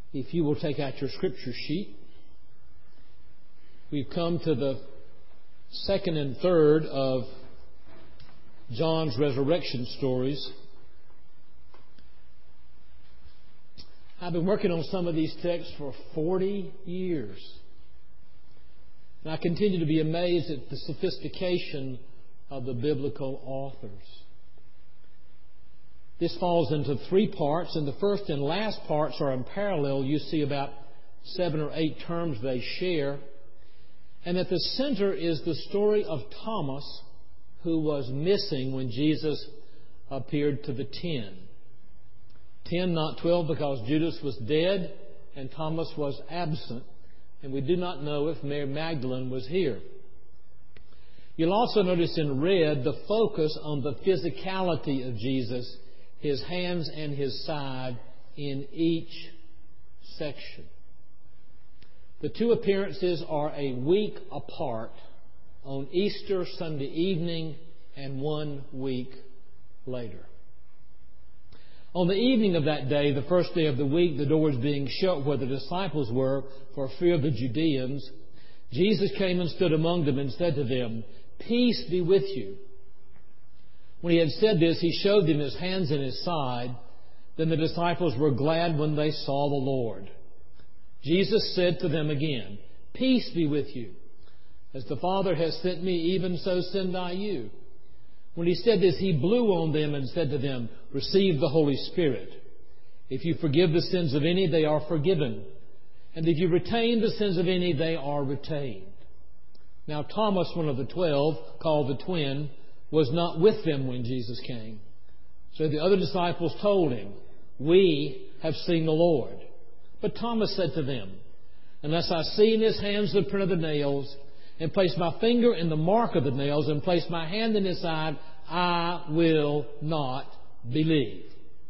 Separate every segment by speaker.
Speaker 1: If you will take out your scripture sheet, we've come to the second and third of John's resurrection stories. I've been working on some of these texts for 40 years. And I continue to be amazed at the sophistication of the biblical authors. This falls into three parts, and the first and last parts are in parallel. You see about 7 or 8 terms they share. And at the center is the story of Thomas, who was missing when Jesus appeared to the 10. 10, not 12, because Judas was dead and Thomas was absent. And we do not know if Mary Magdalene was here. You'll also notice in red the focus on the physicality of Jesus, His hands and His side in each section. The two appearances are a week apart, on Easter Sunday evening and 1 week later. On the evening of that day, the first day of the week, the doors being shut where the disciples were for fear of the Judeans, Jesus came and stood among them and said to them, "Peace be with you." When He had said this, He showed them His hands and His side. Then the disciples were glad when they saw the Lord. Jesus said to them again, "Peace be with you. As the Father has sent me, even so send I you." When He said this, He blew on them and said to them, "Receive the Holy Spirit. If you forgive the sins of any, they are forgiven. And if you retain the sins of any, they are retained." Now Thomas, one of the 12, called the twin, was not with them when Jesus came. So the other disciples told Him, "We have seen the Lord." But Thomas said to them, "Unless I see in His hands the print of the nails, and place my finger in the mark of the nails, and place my hand in His side, I will not believe."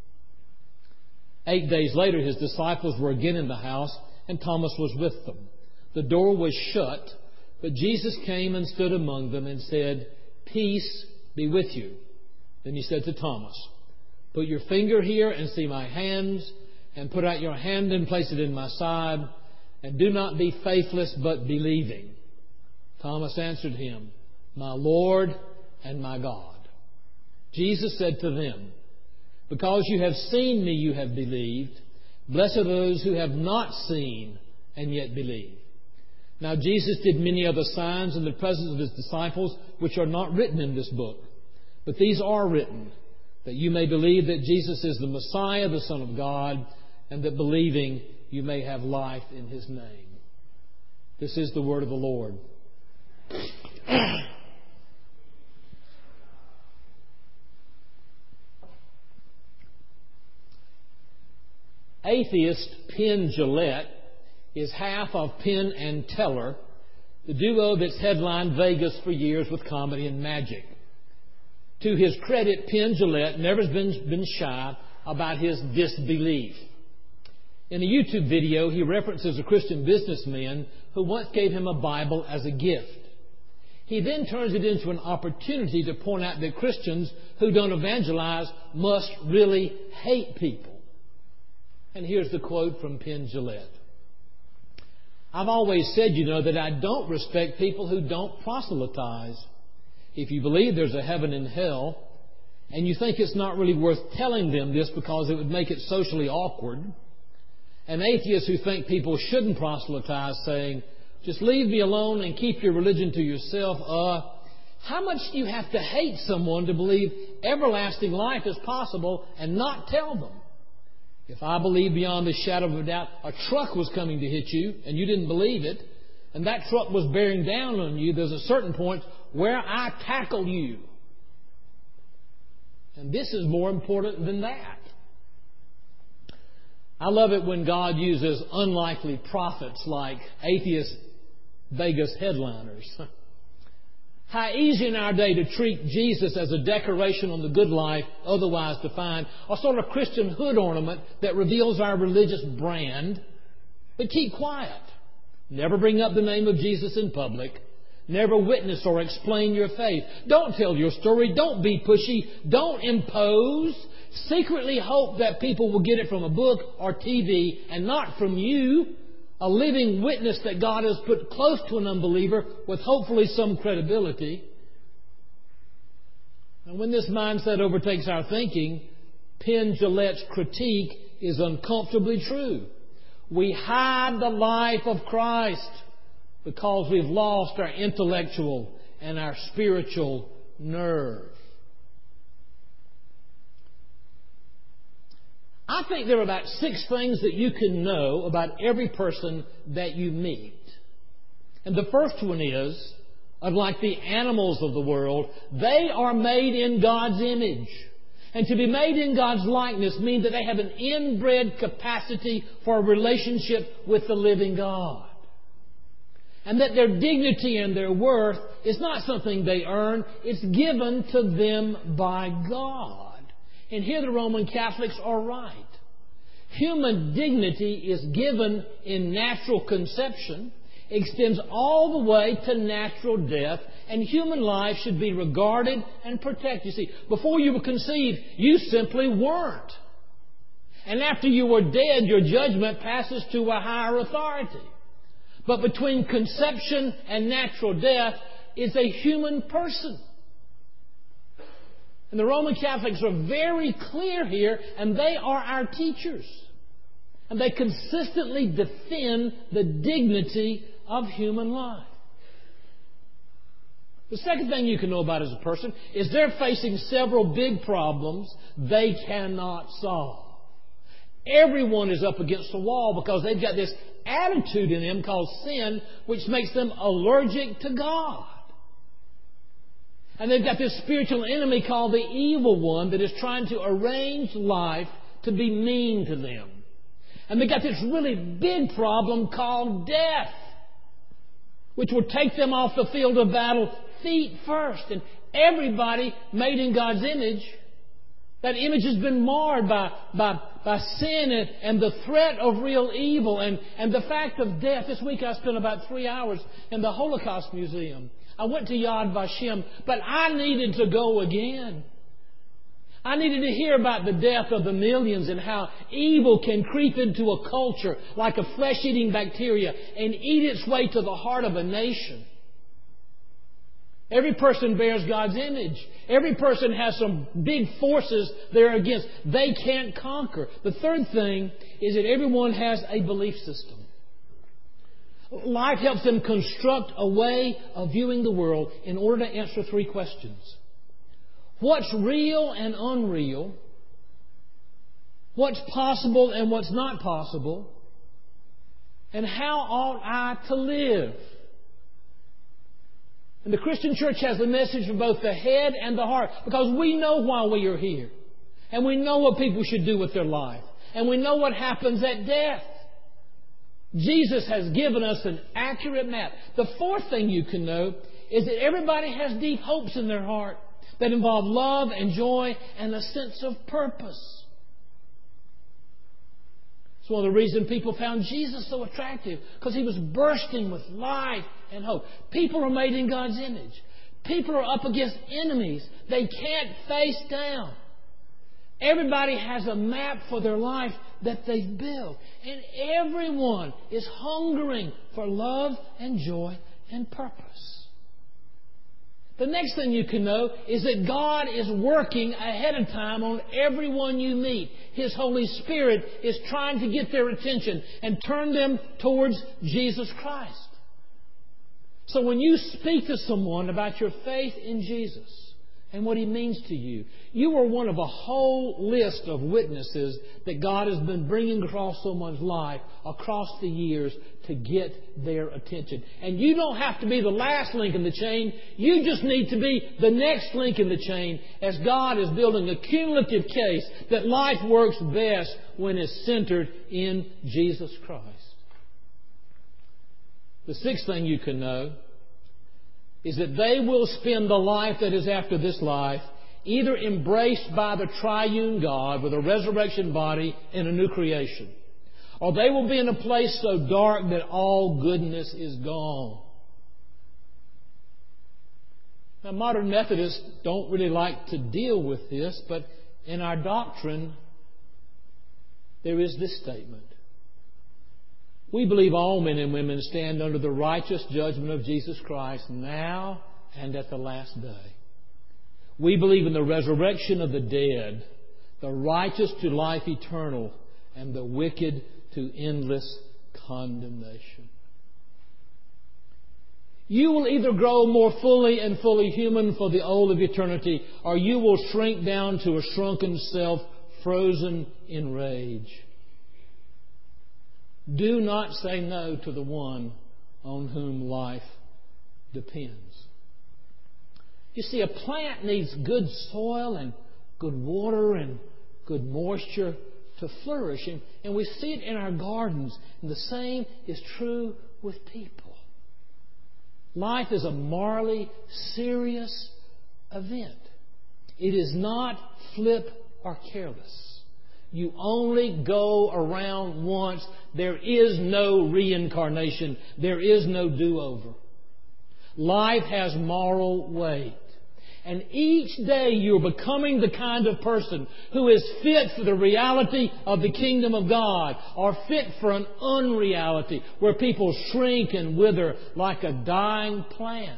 Speaker 1: 8 days later, His disciples were again in the house, and Thomas was with them. The door was shut, but Jesus came and stood among them and said, "Peace be with you." Then He said to Thomas, "Put your finger here and see my hands, and put out your hand and place it in my side, and do not be faithless but believing." Thomas answered Him, "My Lord and my God." Jesus said to them, "Because you have seen me, you have believed. Blessed are those who have not seen and yet believe." Now Jesus did many other signs in the presence of His disciples, which are not written in this book. But these are written, that you may believe that Jesus is the Messiah, the Son of God, and that believing you may have life in His name. This is the word of the Lord. Atheist Penn Jillette is half of Penn and Teller, the duo that's headlined Vegas for years with comedy and magic. To his credit, Penn Jillette never has been shy about his disbelief. In a YouTube video, he references a Christian businessman who once gave him a Bible as a gift. He then turns it into an opportunity to point out that Christians who don't evangelize must really hate people. And here's the quote from Penn Jillette. "I've always said, that I don't respect people who don't proselytize. If you believe there's a heaven and hell, and you think it's not really worth telling them this because it would make it socially awkward, and atheists who think people shouldn't proselytize saying, 'Just leave me alone and keep your religion to yourself,' how much do you have to hate someone to believe everlasting life is possible and not tell them? If I believed beyond the shadow of a doubt a truck was coming to hit you and you didn't believe it, and that truck was bearing down on you, there's a certain point where I tackle you. And this is more important than that." I love it when God uses unlikely prophets like atheist Vegas headliners. How easy in our day to treat Jesus as a decoration on the good life, otherwise defined, a sort of Christian hood ornament that reveals our religious brand. But keep quiet. Never bring up the name of Jesus in public. Never witness or explain your faith. Don't tell your story. Don't be pushy. Don't impose. secretly hope that people will get it from a book or TV and not from you, a living witness that God has put close to an unbeliever with hopefully some credibility. And when this mindset overtakes our thinking, Penn Jillette's critique is uncomfortably true. We hide the life of Christ because we've lost our intellectual and our spiritual nerve. I think there are about 6 things that you can know about every person that you meet. And the first one is, unlike the animals of the world, they are made in God's image. And to be made in God's likeness means that they have an inbred capacity for a relationship with the living God. And that their dignity and their worth is not something they earn, it's given to them by God. And here the Roman Catholics are right. Human dignity is given in natural conception, extends all the way to natural death, and human life should be regarded and protected. You see, before you were conceived, you simply weren't. And after you were dead, your judgment passes to a higher authority. But between conception and natural death is a human person. And the Roman Catholics are very clear here, and they are our teachers. And they consistently defend the dignity of human life. The second thing you can know about as a person is they're facing several big problems they cannot solve. Everyone is up against the wall because they've got this attitude in them called sin, which makes them allergic to God. And they've got this spiritual enemy called the evil one that is trying to arrange life to be mean to them. And they've got this really big problem called death, which will take them off the field of battle feet first. And everybody made in God's image, that image has been marred by sin and the threat of real evil and the fact of death. This week I spent about 3 hours in the Holocaust Museum. I went to Yad Vashem, but I needed to go again. I needed to hear about the death of the millions and how evil can creep into a culture like a flesh-eating bacteria and eat its way to the heart of a nation. Every person bears God's image. Every person has some big forces they're against. They can't conquer. The third thing is that everyone has a belief system. Life helps them construct a way of viewing the world in order to answer 3 questions. What's real and unreal? What's possible and what's not possible? And how ought I to live? And the Christian church has the message for both the head and the heart, because we know why we are here. And we know what people should do with their life. And we know what happens at death. Jesus has given us an accurate map. The fourth thing you can know is that everybody has deep hopes in their heart that involve love and joy and a sense of purpose. It's one of the reasons people found Jesus so attractive, because He was bursting with life and hope. People are made in God's image. People are up against enemies they can't face down. Everybody has a map for their life that they've built. And everyone is hungering for love and joy and purpose. The next thing you can know is that God is working ahead of time on everyone you meet. His Holy Spirit is trying to get their attention and turn them towards Jesus Christ. So when you speak to someone about your faith in Jesus and what He means to you, you are one of a whole list of witnesses that God has been bringing across someone's life across the years to get their attention. And you don't have to be the last link in the chain. You just need to be the next link in the chain, as God is building a cumulative case that life works best when it's centered in Jesus Christ. The sixth thing you can know is that they will spend the life that is after this life either embraced by the triune God with a resurrection body and a new creation, or they will be in a place so dark that all goodness is gone. Now, modern Methodists don't really like to deal with this, but in our doctrine, there is this statement. We believe all men and women stand under the righteous judgment of Jesus Christ now and at the last day. We believe in the resurrection of the dead, the righteous to life eternal, and the wicked to endless condemnation. You will either grow more fully and fully human for the old of eternity, or you will shrink down to a shrunken self, frozen in rage. Do not say no to the one on whom life depends. You see, a plant needs good soil and good water and good moisture to flourish. And we see it in our gardens. And the same is true with people. Life is a morally serious event. It is not flip or careless. You only go around once. There is no reincarnation. There is no do-over. Life has moral weight. And each day you're becoming the kind of person who is fit for the reality of the kingdom of God, or fit for an unreality where people shrink and wither like a dying plant.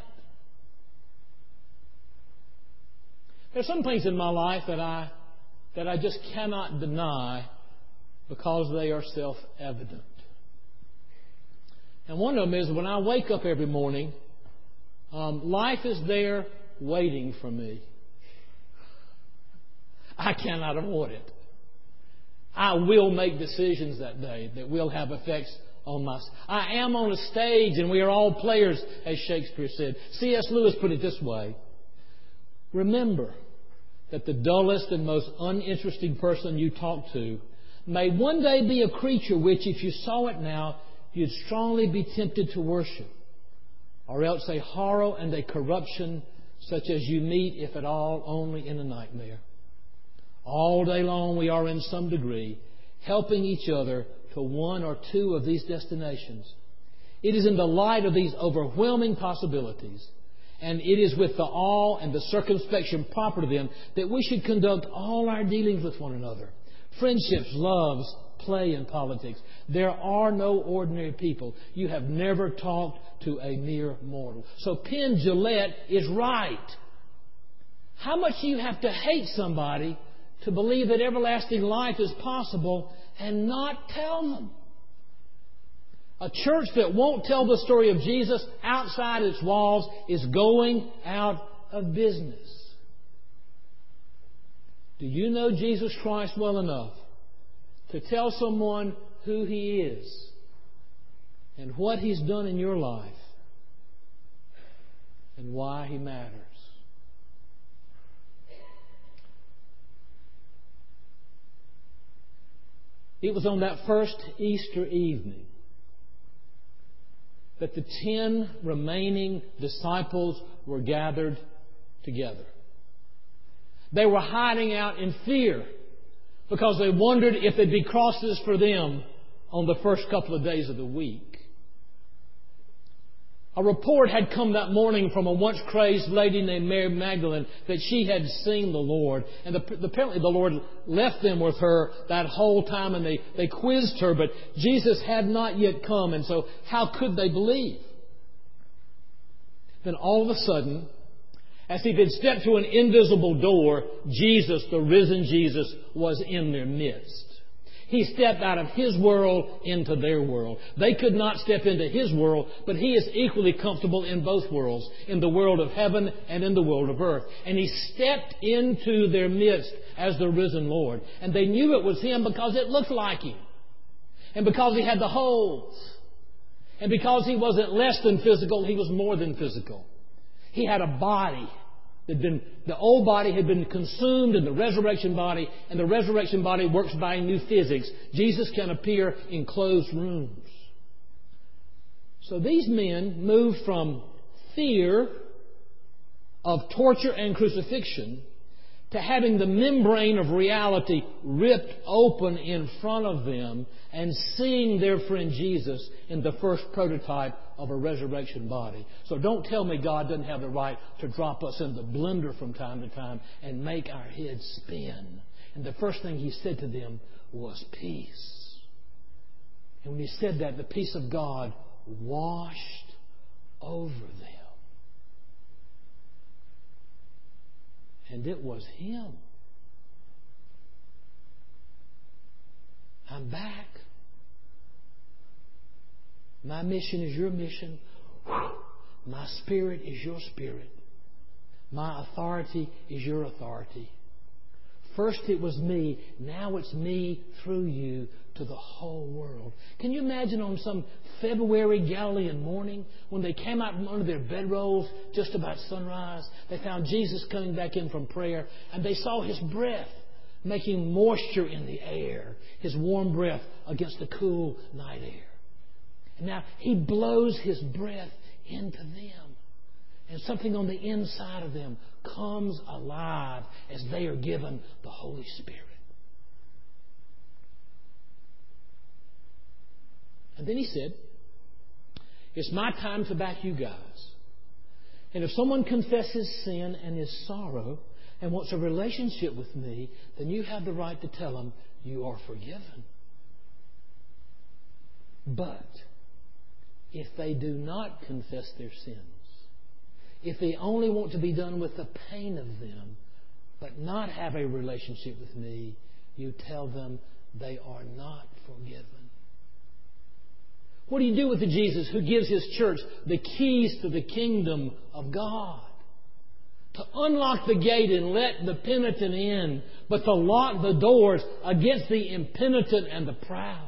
Speaker 1: There's some things in my life that I just cannot deny because they are self-evident. And one of them is when I wake up every morning, life is there waiting for me. I cannot avoid it. I will make decisions that day that will have effects on my... I am on a stage and we are all players, as Shakespeare said. C.S. Lewis put it this way. Remember that the dullest and most uninteresting person you talk to may one day be a creature which, if you saw it now, you'd strongly be tempted to worship, or else a horror and a corruption such as you meet, if at all, only in a nightmare. All day long we are in some degree helping each other to one or two of these destinations. It is in the light of these overwhelming possibilities, and it is with the awe and the circumspection proper to them, that we should conduct all our dealings with one another. Friendships, loves, play, and politics. There are no ordinary people. You have never talked to a mere mortal. So Penn Jillette is right. How much do you have to hate somebody to believe that everlasting life is possible and not tell them? A church that won't tell the story of Jesus outside its walls is going out of business. Do you know Jesus Christ well enough to tell someone who He is and what He's done in your life and why He matters? It was on that first Easter evening that the 10 remaining disciples were gathered together. They were hiding out in fear because they wondered if there'd be crosses for them on the first couple of days of the week. A report had come that morning from a once crazed lady named Mary Magdalene that she had seen the Lord. And apparently the Lord left them with her that whole time, and they quizzed her, but Jesus had not yet come, and so how could they believe? Then all of a sudden, as if he'd stepped through an invisible door, Jesus, the risen Jesus, was in their midst. He stepped out of His world into their world. They could not step into His world, but He is equally comfortable in both worlds, in the world of heaven and in the world of earth. And He stepped into their midst as the risen Lord. And they knew it was Him because it looked like Him. And because He had the holes. And because He wasn't less than physical, He was more than physical. He had a body. The old body had been consumed in the resurrection body, and the resurrection body works by new physics. Jesus can appear in closed rooms. So these men moved from fear of torture and crucifixion to having the membrane of reality ripped open in front of them and seeing their friend Jesus in the first prototype of a resurrection body. So don't tell me God doesn't have the right to drop us in the blender from time to time and make our heads spin And the first thing He said to them was peace. And when He said that, the peace of God washed over them. And it was Him. I'm back. My mission is your mission. My spirit is your spirit. My authority is your authority. First it was me. Now it's me through you to the whole world. Can you imagine on some February Galilean morning when they came out from under their bedrolls just about sunrise, they found Jesus coming back in from prayer, and they saw His breath making moisture in the air, His warm breath against the cool night air. And now He blows His breath into them. And something on the inside of them comes alive as they are given the Holy Spirit. And then He said, it's my time to back you guys. And if someone confesses sin and his sorrow and wants a relationship with me, then you have the right to tell them you are forgiven. But if they do not confess their sins, if they only want to be done with the pain of them, but not have a relationship with me, you tell them they are not forgiven. What do you do with the Jesus who gives His church the keys to the kingdom of God? To unlock the gate and let the penitent in, but to lock the doors against the impenitent and the proud.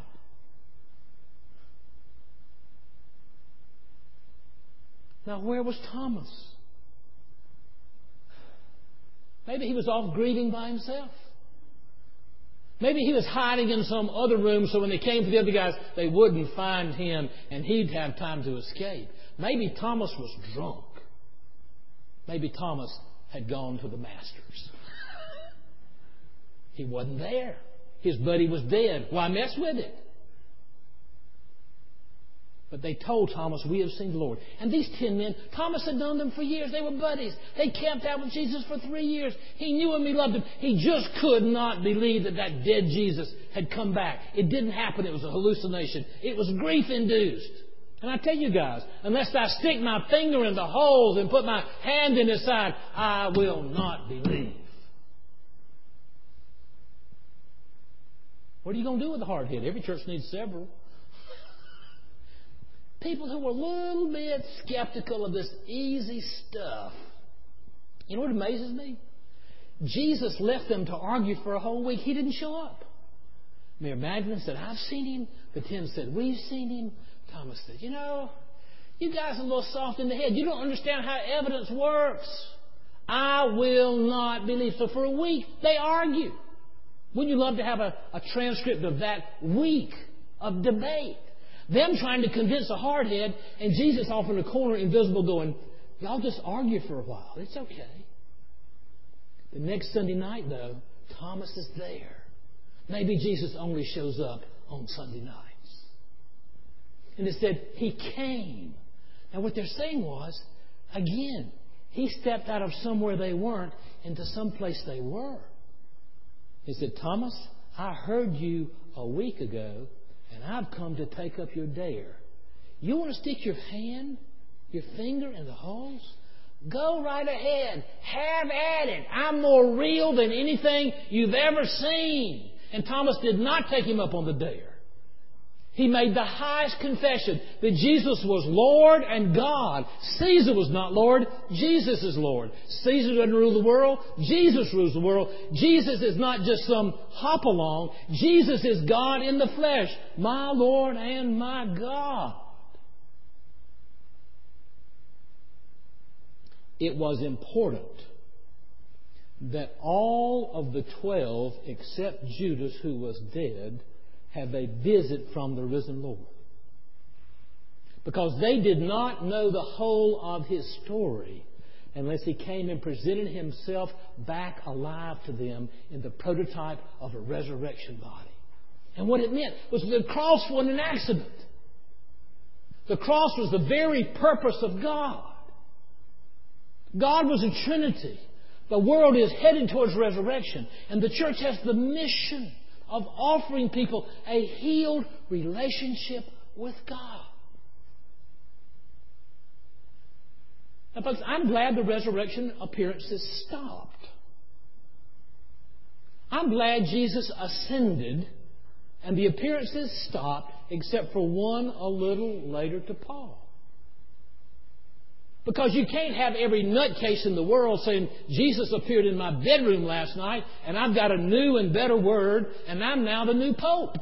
Speaker 1: Now, where was Thomas? Maybe he was off grieving by himself. Maybe he was hiding in some other room so when they came for the other guys, they wouldn't find him and he'd have time to escape. Maybe Thomas was drunk. Maybe Thomas had gone to the masters. He wasn't there. His buddy was dead. Why mess with it? But they told Thomas, we have seen the Lord. And these 10 men, Thomas had known them for years. They were buddies. They camped out with Jesus for 3 years. He knew him. He loved him. He just could not believe that that dead Jesus had come back. It didn't happen. It was a hallucination. It was grief-induced. And I tell you guys, unless I stick my finger in the holes and put my hand in his side, I will not believe. What are you going to do with a hard head? Every church needs several. People who were a little bit skeptical of this easy stuff. You know what amazes me? Jesus left them to argue for a whole week. He didn't show up. Mary Magdalene said, I've seen Him. The 10 said, we've seen Him. Thomas said, you guys are a little soft in the head. You don't understand how evidence works. I will not believe. So for a week, they argue. Wouldn't you love to have a transcript of that week of debate? Them trying to convince a hardhead, and Jesus off in the corner, invisible, going, y'all just argue for a while. It's okay. The next Sunday night, though, Thomas is there. Maybe Jesus only shows up on Sunday nights. And it said, He came. Now what they're saying was, again, He stepped out of somewhere they weren't into some place they were. He said, Thomas, I heard you a week ago, and I've come to take up your dare. You want to stick your hand, your finger in the holes? Go right ahead. Have at it. I'm more real than anything you've ever seen. And Thomas did not take him up on the dare. He made the highest confession that Jesus was Lord and God. Caesar was not Lord. Jesus is Lord. Caesar doesn't rule the world. Jesus rules the world. Jesus is not just some hop-along. Jesus is God in the flesh. My Lord and my God. It was important that all of the 12, except Judas, who was dead, have a visit from the risen Lord. Because they did not know the whole of His story unless He came and presented Himself back alive to them in the prototype of a resurrection body. And what it meant was the cross wasn't an accident. The cross was the very purpose of God. God was a Trinity. The world is heading towards resurrection, and the church has the mission of offering people a healed relationship with God. Now, folks, I'm glad the resurrection appearances stopped. I'm glad Jesus ascended and the appearances stopped, except for one a little later to Paul. Because you can't have every nutcase in the world saying, Jesus appeared in my bedroom last night, and I've got a new and better word, and I'm now the new pope.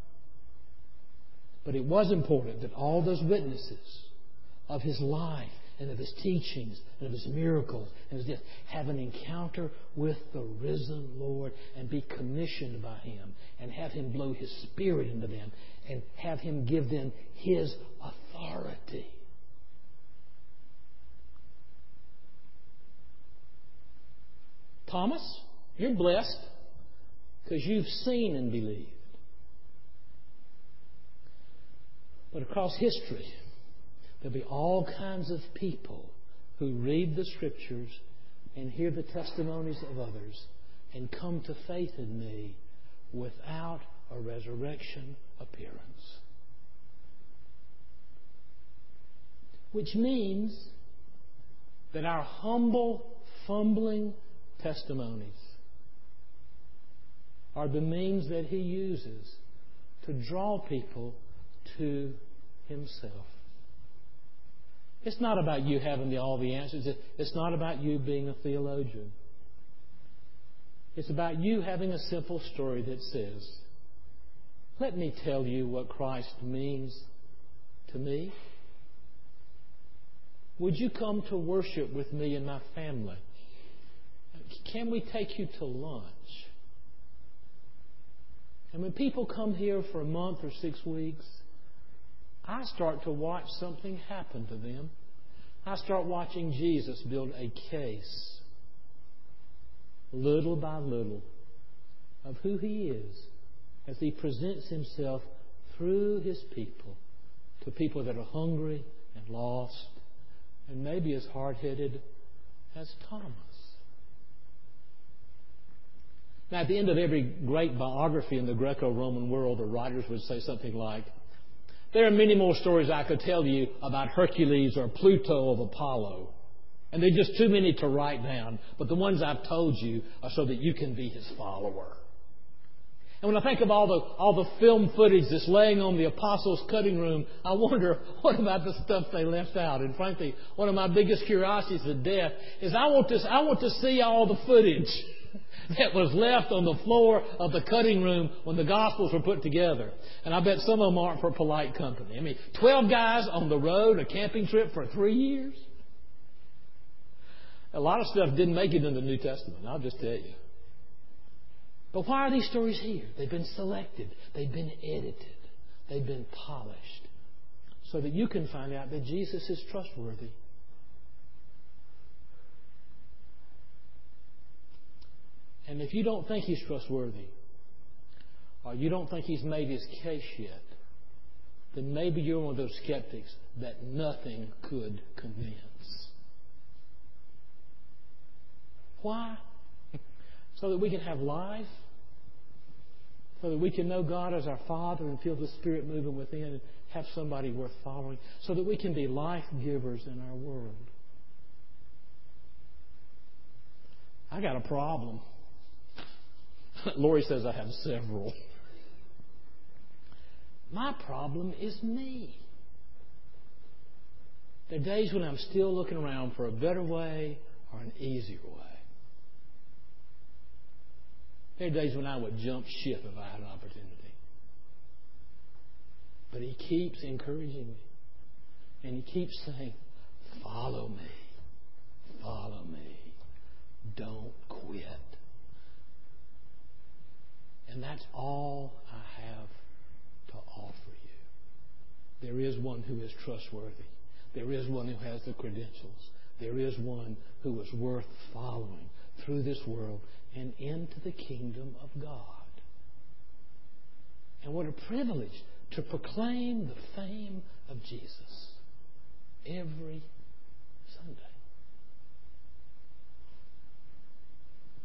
Speaker 1: But it was important that all those witnesses of His life and of His teachings and of His miracles and His death have an encounter with the risen Lord and be commissioned by Him and have Him blow His Spirit into them and have Him give them His authority. Thomas, you're blessed because you've seen and believed. But across history, there'll be all kinds of people who read the Scriptures and hear the testimonies of others and come to faith in me without a resurrection appearance. Which means that our humble, fumbling testimonies are the means that He uses to draw people to Himself. It's not about you having all the answers. It's not about you being a theologian. It's about you having a simple story that says, let me tell you what Christ means to me. Would you come to worship with me and my family? Can we take you to lunch? And when people come here for a month or 6 weeks, I start to watch something happen to them. I start watching Jesus build a case, little by little, of who He is as He presents Himself through His people to people that are hungry and lost and maybe as hard-headed as Thomas. Now, at the end of every great biography in the Greco-Roman world, the writers would say something like, there are many more stories I could tell you about Hercules or Pluto of Apollo. And they're just too many to write down. But the ones I've told you are so that you can be his follower. And when I think of all the film footage that's laying on the apostles' cutting room, I wonder, what about the stuff they left out? And frankly, one of my biggest curiosities at death is I want to see all the footage that was left on the floor of the cutting room when the Gospels were put together. And I bet some of them aren't for polite company. I mean, 12 guys on the road, a camping trip for 3 years. A lot of stuff didn't make it in the New Testament, I'll just tell you. But why are these stories here? They've been selected. They've been edited. They've been polished. So that you can find out that Jesus is trustworthy. And if you don't think He's trustworthy, or you don't think He's made His case yet, then maybe you're one of those skeptics that nothing could convince. Why? So that we can have life, so that we can know God as our Father and feel the Spirit moving within and have somebody worth following, so that we can be life givers in our world. I got a problem. Lori says I have several. My problem is me. There are days when I'm still looking around for a better way or an easier way. There are days when I would jump ship if I had an opportunity. But He keeps encouraging me. And He keeps saying, follow me. Follow me. Don't quit. And that's all I have to offer you. There is one who is trustworthy. There is one who has the credentials. There is one who is worth following through this world and into the kingdom of God. And what a privilege to proclaim the fame of Jesus every Sunday.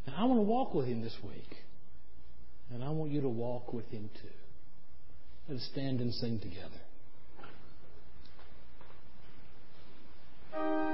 Speaker 1: And I want to walk with Him this week. And I want you to walk with Him too. Let us stand and sing together.